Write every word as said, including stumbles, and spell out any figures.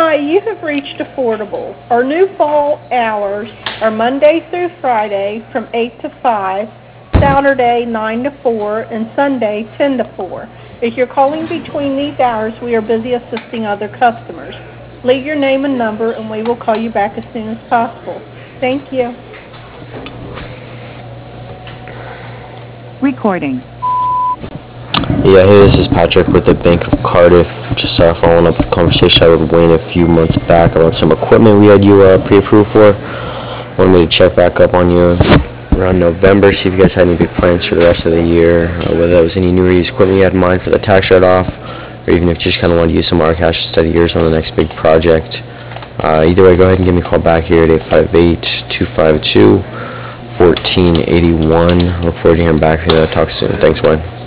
Hi, you have reached Affordable. Our new fall hours are Monday through Friday from eight to five, Saturday nine to four, and Sunday ten to four. If you're calling between these hours, we are busy assisting other customers. Leave your name and number, and we will call you back as soon as possible. Thank you. Recording. Yeah, hey, this is Patrick with the Bank of Cardiff. Just uh, following up with a conversation I had with Wayne a few months back about some equipment we had you uh, pre-approved for. Wanted me to check back up on you around November, see if you guys had any big plans for the rest of the year, uh, whether that was any new or used equipment you had in mind for the tax write-off, or even if you just kind of wanted to use some of our cash to study yours on the next big project. Uh, either way, go ahead and give me a call back here at eight five eight, two five two, one four eight one. Look forward to hearing back from you. Talk soon. Thanks, Wayne.